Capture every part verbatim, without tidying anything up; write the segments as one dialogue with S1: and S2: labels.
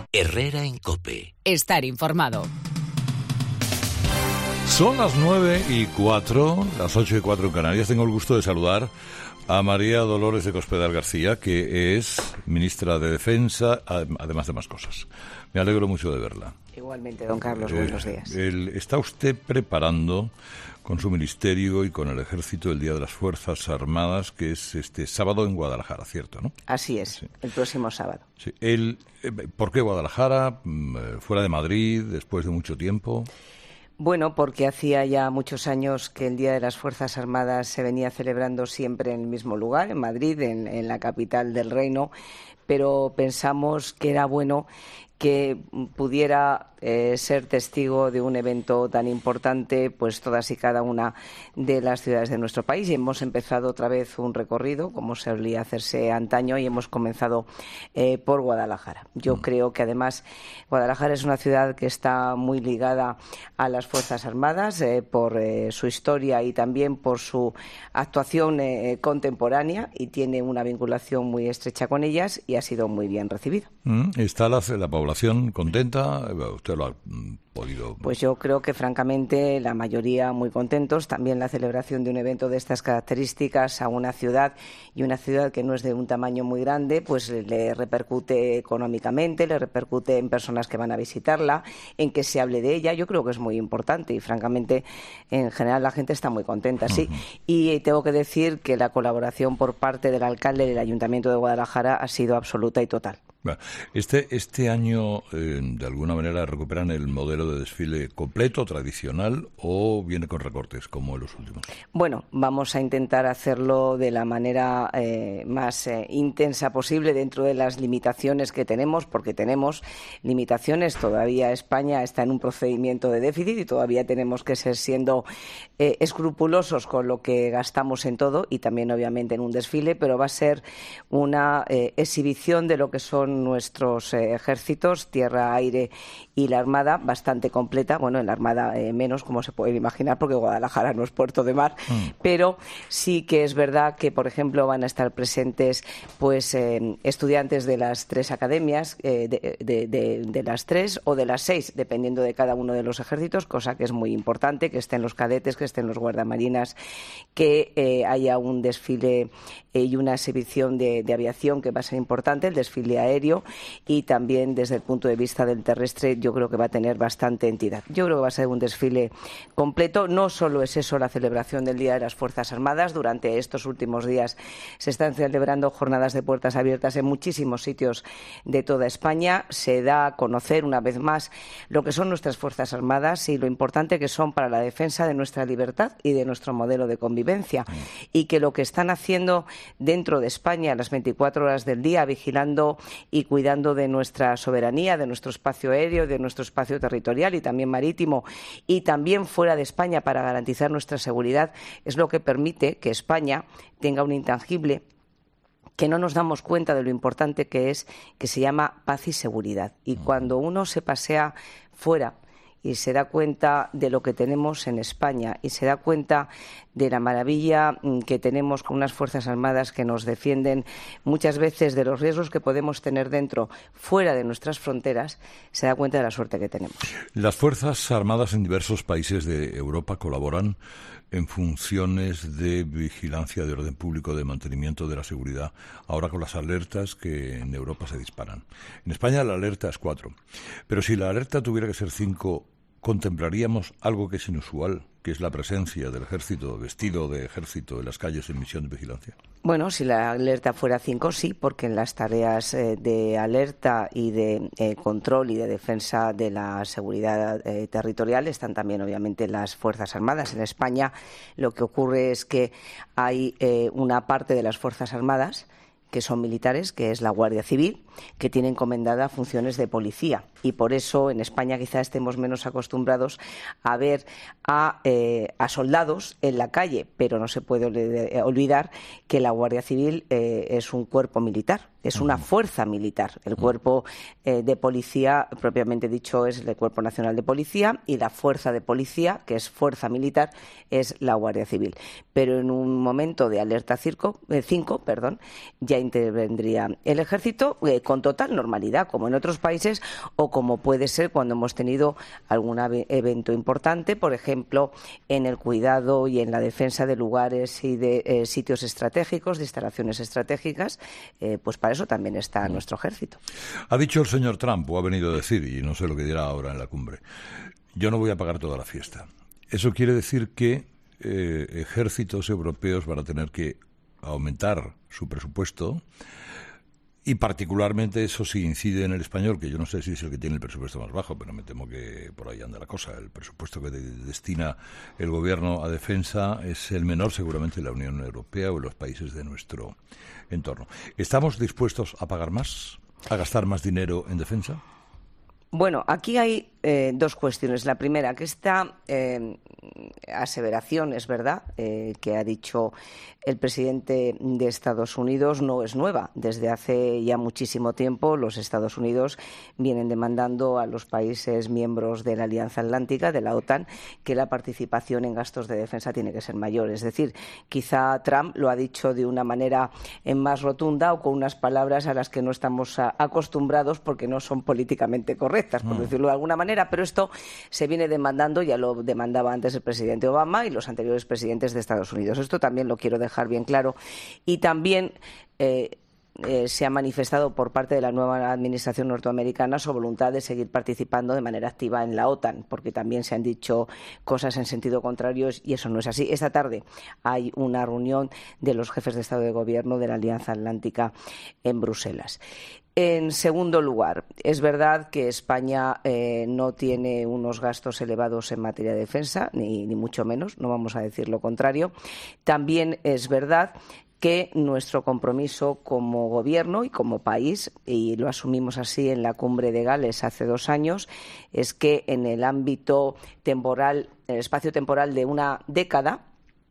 S1: Herrera en COPE.
S2: Estar informado.
S3: Son las nueve y cuatro, las ocho y cuatro en Canarias. Tengo el gusto de saludar a María Dolores de Cospedal García, que es ministra de Defensa, además de más cosas. Me alegro mucho de verla.
S4: Igualmente, don Carlos, eh, buenos días.
S3: El, ¿Está usted preparando con su ministerio y con el Ejército el Día de las Fuerzas Armadas, que es este sábado en Guadalajara, cierto, ¿no?
S4: Así es, sí. El próximo sábado.
S3: Sí. El, ¿Por qué Guadalajara? ¿Fuera de Madrid, después de mucho tiempo?
S4: Bueno, porque hacía ya muchos años que el Día de las Fuerzas Armadas se venía celebrando siempre en el mismo lugar, en Madrid, en, en la capital del reino, pero pensamos que era bueno que pudiera eh, ser testigo de un evento tan importante, pues todas y cada una de las ciudades de nuestro país. Y hemos empezado otra vez un recorrido, como solía hacerse antaño, y hemos comenzado eh, por Guadalajara. Yo mm. creo que además Guadalajara es una ciudad que está muy ligada a las Fuerzas Armadas eh, por eh, su historia y también por su actuación eh, contemporánea, y tiene una vinculación muy estrecha con ellas y ha sido muy bien recibido.
S3: Mm. Está la, la población contenta. ¿Usted lo ha podido?
S4: Pues yo creo que francamente la mayoría muy contentos. También la celebración de un evento de estas características a una ciudad, y una ciudad que no es de un tamaño muy grande, pues le repercute económicamente, le repercute en personas que van a visitarla, en que se hable de ella. Yo creo que es muy importante y francamente en general la gente está muy contenta, sí. Uh-huh. Y tengo que decir que la colaboración por parte del alcalde del Ayuntamiento de Guadalajara ha sido absoluta y total.
S3: Este, este año, eh, de alguna manera, ¿recuperan el modelo de desfile completo, tradicional, o viene con recortes, como en los últimos?
S4: Bueno, vamos a intentar hacerlo de la manera eh, más eh, intensa posible dentro de las limitaciones que tenemos, porque tenemos limitaciones. Todavía España está en un procedimiento de déficit y todavía tenemos que ser siendo eh, escrupulosos con lo que gastamos en todo, y también, obviamente, en un desfile, pero va a ser una eh, exhibición de lo que son nuestros eh, ejércitos, tierra, aire y la Armada, bastante completa. Bueno, en la Armada eh, menos, como se puede imaginar, porque Guadalajara no es puerto de mar, mm. pero sí que es verdad que, por ejemplo, van a estar presentes pues eh, estudiantes de las tres academias, eh, de, de, de, de las tres o de las seis, dependiendo de cada uno de los ejércitos, cosa que es muy importante, que estén los cadetes, que estén los guardamarinas, que eh, haya un desfile eh, y una exhibición de, de aviación que va a ser importante, el desfile aéreo, y también desde el punto de vista del terrestre yo creo que va a tener bastante entidad. Yo creo que va a ser un desfile completo. No solo es eso la celebración del Día de las Fuerzas Armadas. Durante estos últimos días se están celebrando jornadas de puertas abiertas en muchísimos sitios de toda España. Se da a conocer una vez más lo que son nuestras Fuerzas Armadas y lo importante que son para la defensa de nuestra libertad y de nuestro modelo de convivencia, y que lo que están haciendo dentro de España las veinticuatro horas del día, vigilando y cuidando de nuestra soberanía, de nuestro espacio aéreo, de nuestro espacio territorial y también marítimo, y también fuera de España, para garantizar nuestra seguridad, es lo que permite que España tenga un intangible que no nos damos cuenta de lo importante que es, que se llama paz y seguridad. Y cuando uno se pasea fuera y se da cuenta de lo que tenemos en España y se da cuenta de la maravilla que tenemos con unas Fuerzas Armadas que nos defienden muchas veces de los riesgos que podemos tener dentro, fuera de nuestras fronteras, se da cuenta de la suerte que tenemos.
S3: Las Fuerzas Armadas en diversos países de Europa colaboran en funciones de vigilancia de orden público, de mantenimiento de la seguridad, ahora con las alertas que en Europa se disparan. En España la alerta es cuatro, pero si la alerta tuviera que ser cinco, contemplaríamos algo que es inusual, que es la presencia del ejército, vestido de ejército en las calles en misión de vigilancia.
S4: Bueno, si la alerta fuera cinco, sí, porque en las tareas eh, de alerta y de eh, control y de defensa de la seguridad eh, territorial están también, obviamente, las Fuerzas Armadas. En España lo que ocurre es que hay eh, una parte de las Fuerzas Armadas que son militares, que es la Guardia Civil, que tiene encomendada funciones de policía. Y por eso en España quizá estemos menos acostumbrados a ver a, eh, a soldados en la calle, pero no se puede olvidar que la Guardia Civil eh, es un cuerpo militar es una fuerza militar. El cuerpo eh, de policía, propiamente dicho, es el Cuerpo Nacional de Policía, y la fuerza de policía, que es fuerza militar, es la Guardia Civil. Pero en un momento de alerta cinco, eh, perdón, ya intervendría el Ejército eh, con total normalidad, como en otros países, o como puede ser cuando hemos tenido algún evento importante, por ejemplo, en el cuidado y en la defensa de lugares y de eh, sitios estratégicos, de instalaciones estratégicas, eh, pues para eso también está nuestro ejército.
S3: Ha dicho el señor Trump, o ha venido a decir, y no sé lo que dirá ahora en la cumbre, yo no voy a pagar toda la fiesta. Eso quiere decir que eh, ejércitos europeos van a tener que aumentar su presupuesto. Y particularmente eso sí incide en el español, que yo no sé si es el que tiene el presupuesto más bajo, pero me temo que por ahí anda la cosa. El presupuesto que de- destina el gobierno a defensa es el menor seguramente en la Unión Europea o en los países de nuestro entorno. ¿Estamos dispuestos a pagar más, a gastar más dinero en defensa?
S4: Bueno, aquí hay eh, dos cuestiones. La primera, que esta eh, aseveración, es verdad, eh, que ha dicho el presidente de Estados Unidos, no es nueva. Desde hace ya muchísimo tiempo los Estados Unidos vienen demandando a los países miembros de la Alianza Atlántica, de la OTAN, que la participación en gastos de defensa tiene que ser mayor. Es decir, quizá Trump lo ha dicho de una manera eh, más rotunda o con unas palabras a las que no estamos a, acostumbrados porque no son políticamente correctas, por decirlo de alguna manera, pero esto se viene demandando, ya lo demandaba antes el presidente Obama y los anteriores presidentes de Estados Unidos. Esto también lo quiero dejar bien claro. Y también eh, eh, se ha manifestado por parte de la nueva administración norteamericana su voluntad de seguir participando de manera activa en la OTAN, porque también se han dicho cosas en sentido contrario y eso no es así. Esta tarde hay una reunión de los jefes de Estado y de Gobierno de la Alianza Atlántica en Bruselas. En segundo lugar, es verdad que España eh, no tiene unos gastos elevados en materia de defensa, ni, ni mucho menos, no vamos a decir lo contrario. También es verdad que nuestro compromiso como Gobierno y como país, y lo asumimos así en la Cumbre de Gales hace dos años, es que en el ámbito temporal, en el espacio temporal de una década,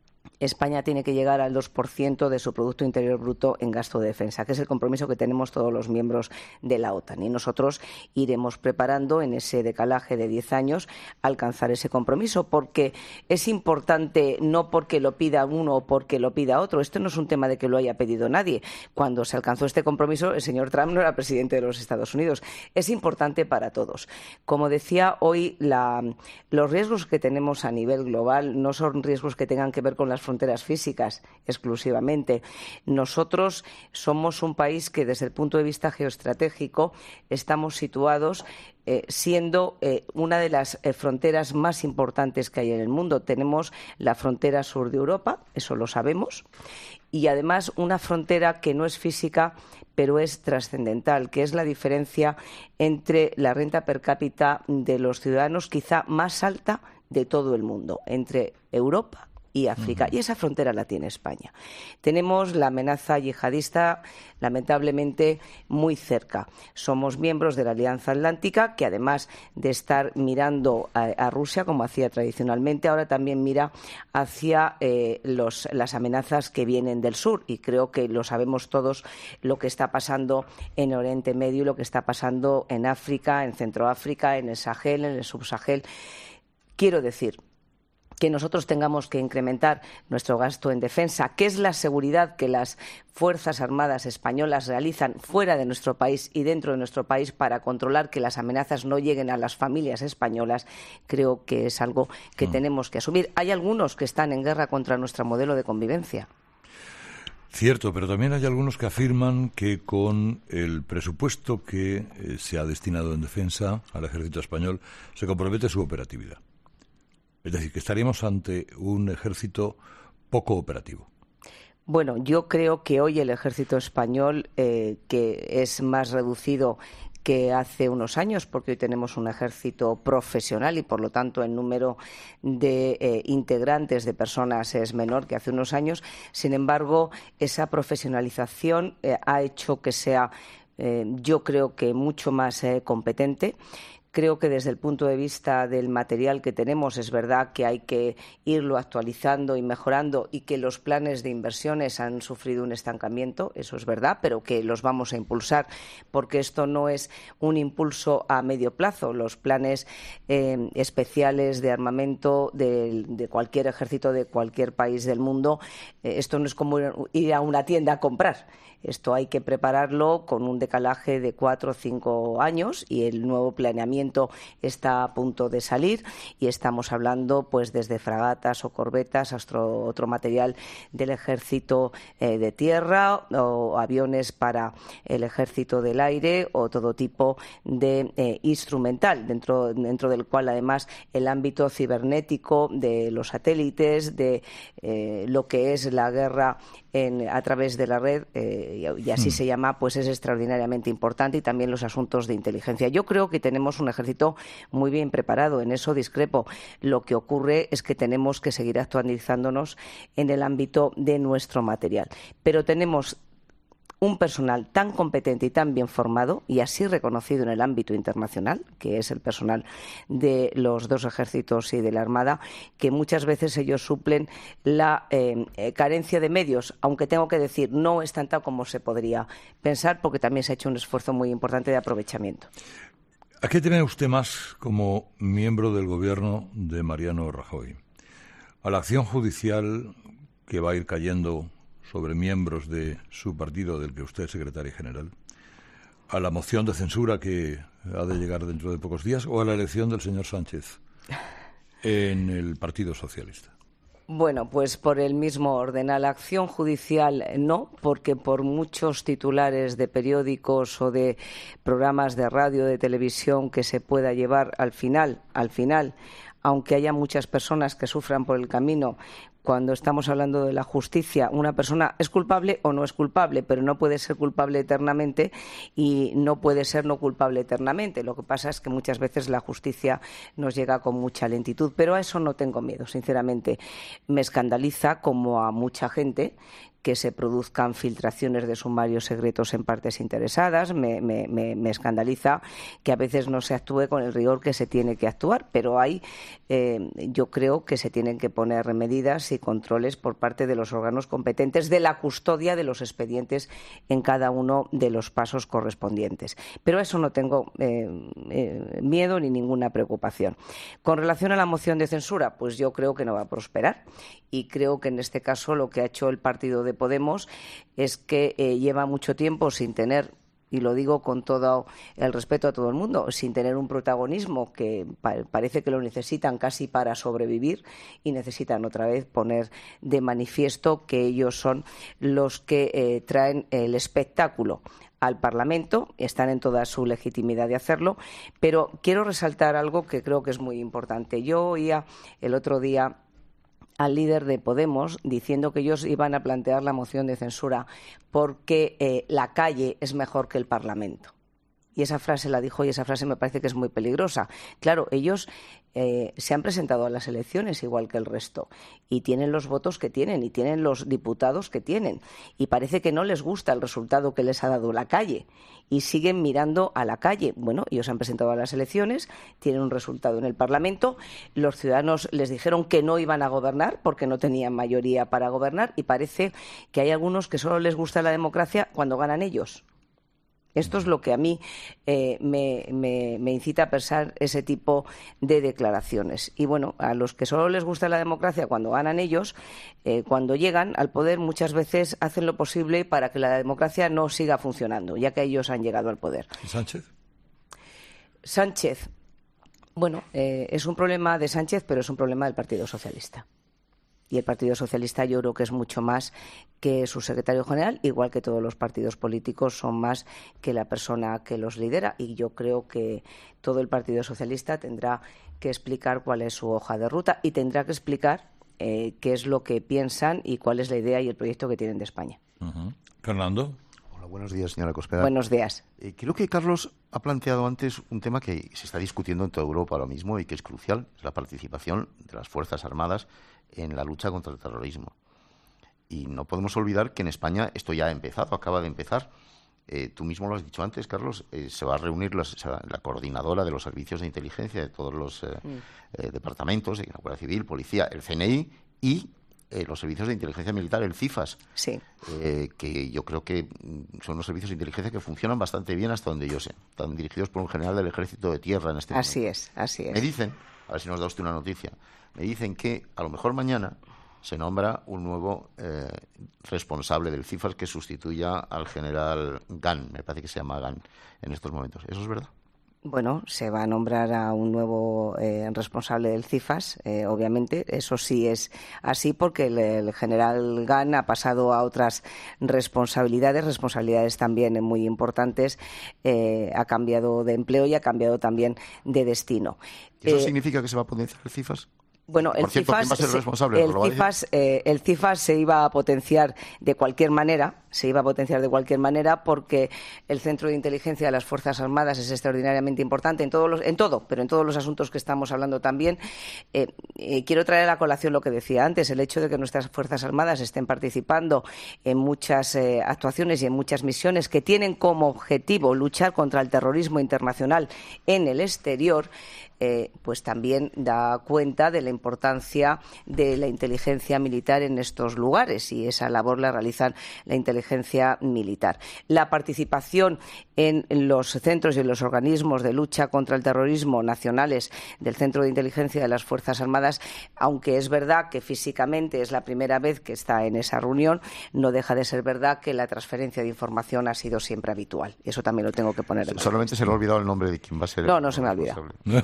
S4: España tiene que llegar al dos por ciento de su Producto Interior Bruto en gasto de defensa, que es el compromiso que tenemos todos los miembros de la OTAN. Y nosotros iremos preparando en ese decalaje de diez años alcanzar ese compromiso, porque es importante, no porque lo pida uno o porque lo pida otro. Esto no es un tema de que lo haya pedido nadie. Cuando se alcanzó este compromiso, el señor Trump no era presidente de los Estados Unidos. Es importante para todos. Como decía hoy, la, los riesgos que tenemos a nivel global no son riesgos que tengan que ver con las fronteras físicas exclusivamente. Nosotros somos un país que desde el punto de vista geoestratégico estamos situados eh, siendo eh, una de las eh, fronteras más importantes que hay en el mundo. Tenemos la frontera sur de Europa, eso lo sabemos, y además una frontera que no es física pero es trascendental, que es la diferencia entre la renta per cápita de los ciudadanos quizá más alta de todo el mundo, entre Europa y África, uh-huh. Y esa frontera la tiene España. Tenemos la amenaza yihadista, lamentablemente, muy cerca. Somos miembros de la Alianza Atlántica, que además de estar mirando a, a Rusia, como hacía tradicionalmente, ahora también mira hacia eh, los, las amenazas que vienen del sur. Y creo que lo sabemos todos lo que está pasando en Oriente Medio, lo que está pasando en África, en Centroáfrica, en el Sahel, en el Subsahel. Quiero decir que nosotros tengamos que incrementar nuestro gasto en defensa, que es la seguridad que las Fuerzas Armadas españolas realizan fuera de nuestro país y dentro de nuestro país para controlar que las amenazas no lleguen a las familias españolas, creo que es algo que mm. tenemos que asumir. Hay algunos que están en guerra contra nuestro modelo de convivencia.
S3: Cierto, pero también hay algunos que afirman que con el presupuesto que eh, se ha destinado en defensa al ejército español se compromete su operatividad. Es decir, que estaríamos ante un ejército poco operativo.
S4: Bueno, yo creo que hoy el ejército español, eh, que es más reducido que hace unos años, porque hoy tenemos un ejército profesional y, por lo tanto, el número de eh, integrantes de personas es menor que hace unos años. Sin embargo, esa profesionalización eh, ha hecho que sea, eh, yo creo que mucho más eh, competente, Creo que desde el punto de vista del material que tenemos es verdad que hay que irlo actualizando y mejorando y que los planes de inversiones han sufrido un estancamiento, eso es verdad, pero que los vamos a impulsar porque esto no es un impulso a medio plazo. Los planes eh, especiales de armamento de, de cualquier ejército de cualquier país del mundo, eh, esto no es como ir a una tienda a comprar. Esto hay que prepararlo con un decalaje de cuatro o cinco años y el nuevo planeamiento está a punto de salir y estamos hablando pues desde fragatas o corbetas hasta otro material del ejército eh, de tierra o aviones para el ejército del aire o todo tipo de eh, instrumental dentro, dentro del cual además el ámbito cibernético de los satélites, de eh, lo que es la guerra en, a través de la red eh, y así mm. se llama, pues es extraordinariamente importante y también los asuntos de inteligencia. Yo creo que tenemos un ejército muy bien preparado, en eso discrepo. Lo que ocurre es que tenemos que seguir actualizándonos en el ámbito de nuestro material. Pero tenemos un personal tan competente y tan bien formado y así reconocido en el ámbito internacional, que es el personal de los dos ejércitos y de la Armada, que muchas veces ellos suplen la eh, carencia de medios, aunque tengo que decir, no es tanta como se podría pensar, porque también se ha hecho un esfuerzo muy importante de aprovechamiento.
S3: ¿A qué teme usted más como miembro del gobierno de Mariano Rajoy? ¿A la acción judicial que va a ir cayendo sobre miembros de su partido, del que usted es secretario general, a la moción de censura que ha de llegar dentro de pocos días, o a la elección del señor Sánchez en el Partido Socialista?
S4: Bueno, pues por el mismo orden. A la acción judicial no, porque por muchos titulares de periódicos o de programas de radio, de televisión que se pueda llevar al final, al final, aunque haya muchas personas que sufran por el camino, cuando estamos hablando de la justicia, una persona es culpable o no es culpable, pero no puede ser culpable eternamente y no puede ser no culpable eternamente. Lo que pasa es que muchas veces la justicia nos llega con mucha lentitud, pero a eso no tengo miedo, sinceramente. Me escandaliza, como a mucha gente, que se produzcan filtraciones de sumarios secretos en partes interesadas. Me, me, me, me escandaliza que a veces no se actúe con el rigor que se tiene que actuar, pero hay, eh, yo creo que se tienen que poner medidas y controles por parte de los órganos competentes de la custodia de los expedientes en cada uno de los pasos correspondientes. Pero a eso no tengo eh, eh, miedo ni ninguna preocupación. Con relación a la moción de censura, pues yo creo que no va a prosperar y creo que en este caso lo que ha hecho el partido de Podemos es que eh, lleva mucho tiempo sin tener, y lo digo con todo el respeto a todo el mundo, sin tener un protagonismo que pa- parece que lo necesitan casi para sobrevivir y necesitan otra vez poner de manifiesto que ellos son los que eh, traen el espectáculo al Parlamento, están en toda su legitimidad de hacerlo, pero quiero resaltar algo que creo que es muy importante. Yo oía el otro día al líder de Podemos diciendo que ellos iban a plantear la moción de censura porque eh, la calle es mejor que el Parlamento. Y esa frase la dijo y esa frase me parece que es muy peligrosa. Claro, ellos eh, se han presentado a las elecciones igual que el resto y tienen los votos que tienen y tienen los diputados que tienen y parece que no les gusta el resultado que les ha dado la calle y siguen mirando a la calle. Bueno, ellos se han presentado a las elecciones, tienen un resultado en el Parlamento, los ciudadanos les dijeron que no iban a gobernar porque no tenían mayoría para gobernar y parece que hay algunos que solo les gusta la democracia cuando ganan ellos. Esto es lo que a mí eh, me, me, me incita a pensar ese tipo de declaraciones. Y bueno, a los que solo les gusta la democracia cuando ganan ellos, eh, cuando llegan al poder muchas veces hacen lo posible para que la democracia no siga funcionando, ya que ellos han llegado al poder.
S3: ¿Sánchez?
S4: Sánchez, bueno, eh, es un problema de Sánchez, pero es un problema del Partido Socialista. Y el Partido Socialista yo creo que es mucho más que su secretario general, igual que todos los partidos políticos son más que la persona que los lidera. Y yo creo que todo el Partido Socialista tendrá que explicar cuál es su hoja de ruta y tendrá que explicar eh, qué es lo que piensan y cuál es la idea y el proyecto que tienen de España.
S3: Uh-huh. Fernando.
S1: Hola, buenos días, señora Cospedal.
S4: Buenos días.
S1: Eh, creo que Carlos ha planteado antes un tema que se está discutiendo en toda Europa ahora mismo y que es crucial, es la participación de las Fuerzas Armadas en la lucha contra el terrorismo. Y no podemos olvidar que en España esto ya ha empezado, acaba de empezar. Eh, tú mismo lo has dicho antes, Carlos, eh, se va a reunir los, la coordinadora de los servicios de inteligencia de todos los eh, mm. eh, departamentos, de la Guardia Civil, Policía, el C N I y eh, los servicios de inteligencia militar, el CIFAS,
S4: sí.
S1: eh, que yo creo que son unos servicios de inteligencia que funcionan bastante bien hasta donde yo sé. Están dirigidos por un general del Ejército de Tierra en este momento.
S4: Así es, así es.
S1: Me dicen, a ver si nos da usted una noticia, me dicen que a lo mejor mañana se nombra un nuevo eh, responsable del CIFAS que sustituya al general Gunn, me parece que se llama Gunn en estos momentos. ¿Eso es verdad?
S4: Bueno, se va a nombrar a un nuevo eh, responsable del CIFAS, eh, obviamente. Eso sí es así porque el, el general Gunn ha pasado a otras responsabilidades, responsabilidades también muy importantes. Eh, ha cambiado de empleo y ha cambiado también de destino.
S1: ¿Eso
S4: eh,
S1: significa que se va a potenciar el CIFAS?
S4: Bueno, el
S1: Por cierto,
S4: CIFAS,
S1: ¿quién va a ser el responsable?
S4: el CIFAS, eh, el CIFAS se iba a potenciar de cualquier manera, se iba a potenciar de cualquier manera porque el Centro de Inteligencia de las Fuerzas Armadas es extraordinariamente importante en todos los, en todo, pero en todos los asuntos que estamos hablando también. Eh, eh, quiero traer a la colación lo que decía antes, el hecho de que nuestras Fuerzas Armadas estén participando en muchas eh, actuaciones y en muchas misiones que tienen como objetivo luchar contra el terrorismo internacional en el exterior. Eh, pues también da cuenta de la importancia de la inteligencia militar en estos lugares y esa labor la realizan la inteligencia militar. La participación en los centros y en los organismos de lucha contra el terrorismo nacionales del Centro de Inteligencia de las Fuerzas Armadas, aunque es verdad que físicamente es la primera vez que está en esa reunión, no deja de ser verdad que la transferencia de información ha sido siempre habitual. Eso también lo tengo que poner en
S1: Solamente se le ha olvidado el nombre de quién va a ser.
S4: No, no se me ha olvidado.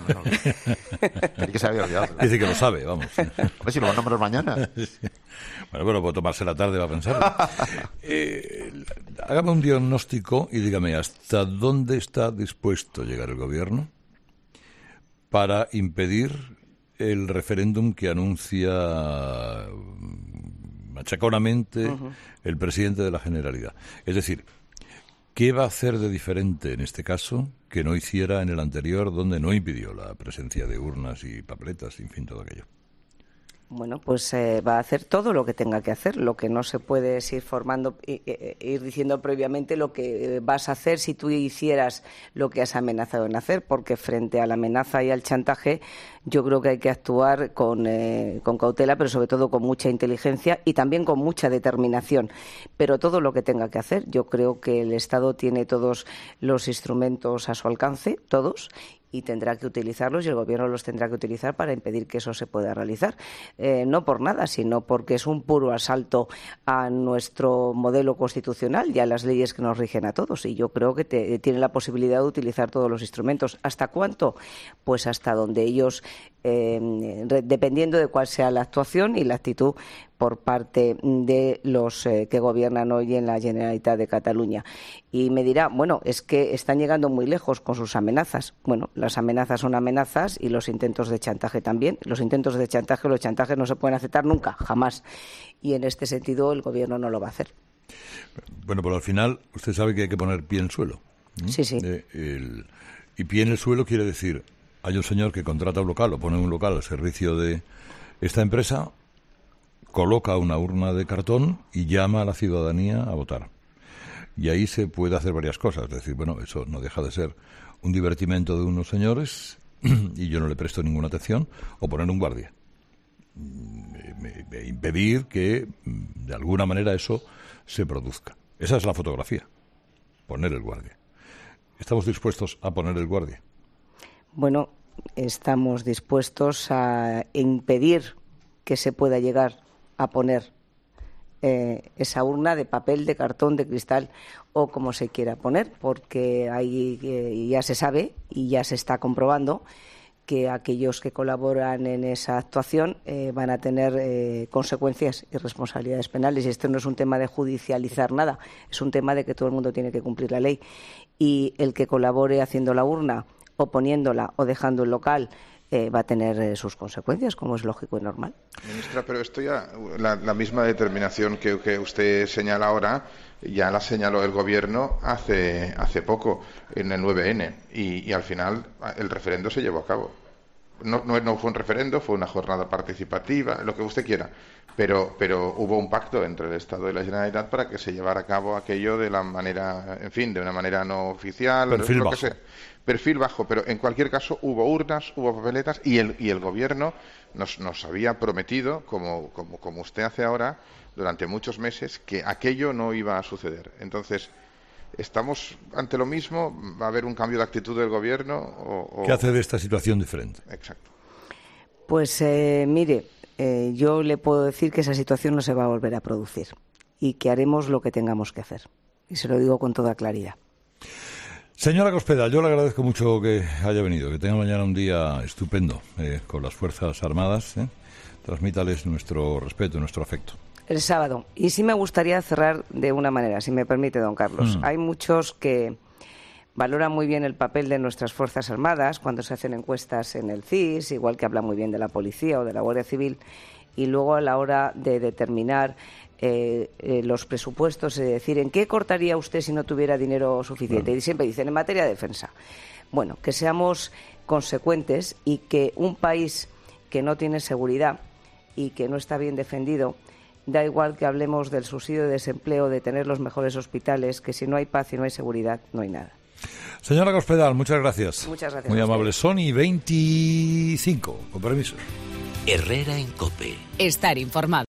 S1: Que se había olvidado.
S3: Dice que lo sabe, vamos.
S1: A ver si lo van a nombrar mañana.
S3: Bueno, bueno, puedo tomarse la tarde para pensarlo. Eh, hágame un diagnóstico y dígame hasta dónde está dispuesto a llegar el gobierno para impedir el referéndum que anuncia machaconamente uh-huh. el presidente de la Generalidad. Es decir, ¿qué va a hacer de diferente en este caso que no hiciera en el anterior, donde no impidió la presencia de urnas y papeletas, en fin, todo aquello?
S4: Bueno, pues eh, va a hacer todo lo que tenga que hacer. Lo que no se puede es ir formando, eh, ir diciendo previamente lo que vas a hacer si tú hicieras lo que has amenazado en hacer, porque frente a la amenaza y al chantaje yo creo que hay que actuar con, eh, con cautela, pero sobre todo con mucha inteligencia y también con mucha determinación. Pero todo lo que tenga que hacer, yo creo que el Estado tiene todos los instrumentos a su alcance, todos, y tendrá que utilizarlos y el Gobierno los tendrá que utilizar para impedir que eso se pueda realizar. Eh, no por nada, sino porque es un puro asalto a nuestro modelo constitucional y a las leyes que nos rigen a todos. Y yo creo que te, tiene la posibilidad de utilizar todos los instrumentos. ¿Hasta cuánto? Pues hasta donde ellos, eh, re, dependiendo de cuál sea la actuación y la actitud por parte de los eh, que gobiernan hoy en la Generalitat de Cataluña. Y me dirá, bueno, es que están llegando muy lejos con sus amenazas. Bueno, las amenazas son amenazas y los intentos de chantaje también. Los intentos de chantaje, los chantajes no se pueden aceptar nunca, jamás. Y en este sentido el Gobierno no lo va a hacer.
S3: Bueno, pero al final usted sabe que hay que poner pie en el suelo. ¿Mm?
S4: Sí, sí.
S3: Eh, el, y pie en el suelo quiere decir, hay un señor que contrata un local o pone un local al servicio de esta empresa, coloca una urna de cartón y llama a la ciudadanía a votar. Y ahí se puede hacer varias cosas. Es decir, bueno, eso no deja de ser un divertimento de unos señores y yo no le presto ninguna atención, o poner un guardia. E impedir que, de alguna manera, eso se produzca. Esa es la fotografía, poner el guardia. ¿Estamos dispuestos a poner el guardia?
S4: Bueno, estamos dispuestos a impedir que se pueda llegar a poner eh, esa urna de papel, de cartón, de cristal o como se quiera poner, porque ahí eh, ya se sabe y ya se está comprobando que aquellos que colaboran en esa actuación eh, van a tener eh, consecuencias y responsabilidades penales. Y esto no es un tema de judicializar nada, es un tema de que todo el mundo tiene que cumplir la ley. Y el que colabore haciendo la urna o poniéndola o dejando el local Eh, va a tener eh, sus consecuencias, como es lógico y normal.
S2: Ministra, pero esto ya, la, la misma determinación que, que usted señala ahora, ya la señaló el Gobierno hace, hace poco, en el nueve ene, y, y al final el referendo se llevó a cabo. No, no, no fue un referendo, fue una jornada participativa, lo que usted quiera, pero, pero hubo un pacto entre el Estado y la Generalitat para que se llevara a cabo aquello de la manera, en fin, de una manera no oficial,
S3: perfil
S2: lo
S3: bajo.
S2: que sea. Perfil bajo, pero en cualquier caso hubo urnas, hubo papeletas y el, y el gobierno nos, nos había prometido, como, como, como usted hace ahora, durante muchos meses, que aquello no iba a suceder. Entonces, ¿estamos ante lo mismo? ¿Va a haber un cambio de actitud del gobierno? O, o...
S3: ¿Qué hace de esta situación diferente?
S2: Exacto.
S4: Pues eh, mire, eh, yo le puedo decir que esa situación no se va a volver a producir y que haremos lo que tengamos que hacer. Y se lo digo con toda claridad.
S3: Señora Cospedal, yo le agradezco mucho que haya venido, que tenga mañana un día estupendo eh, con las Fuerzas Armadas. ¿eh? Transmítales nuestro respeto, nuestro afecto.
S4: El sábado. Y sí me gustaría cerrar de una manera, si me permite, don Carlos. Mm. Hay muchos que valoran muy bien el papel de nuestras Fuerzas Armadas cuando se hacen encuestas en el C I S, igual que hablan muy bien de la Policía o de la Guardia Civil, y luego a la hora de determinar eh, eh, los presupuestos, es decir, ¿en qué cortaría usted si no tuviera dinero suficiente? Bueno. Y siempre dicen, en materia de defensa. Bueno, que seamos consecuentes y que un país que no tiene seguridad y que no está bien defendido, da igual que hablemos del subsidio de desempleo, de tener los mejores hospitales, que si no hay paz y no hay seguridad, no hay nada.
S3: Señora Cospedal, muchas gracias.
S4: Muchas gracias.
S3: Muy amable. Sony veinticinco, con permiso.
S5: Herrera en COPE.
S6: Estar informado.